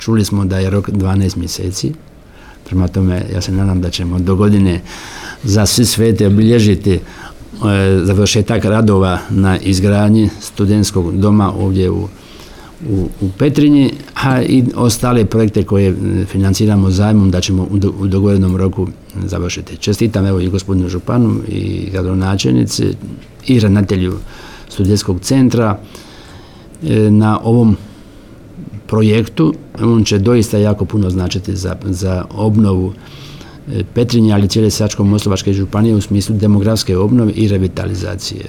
čuli smo da je rok 12 mjeseci. Prema tome, ja se nadam da ćemo do godine za Svi svete obilježiti završetak radova na izgradnji studentskog doma ovdje u Petrinji, a i ostale projekte koje financiramo zajmom da ćemo u dogovorenom roku završiti. Čestitam evo i gospodinu županu i gradonačelnici i ravnatelju studentskog centra na ovom projektu. On će doista jako puno značiti za obnovu Petrinje, ali cijele Sisačko-moslavačke županije u smislu demografske obnove i revitalizacije.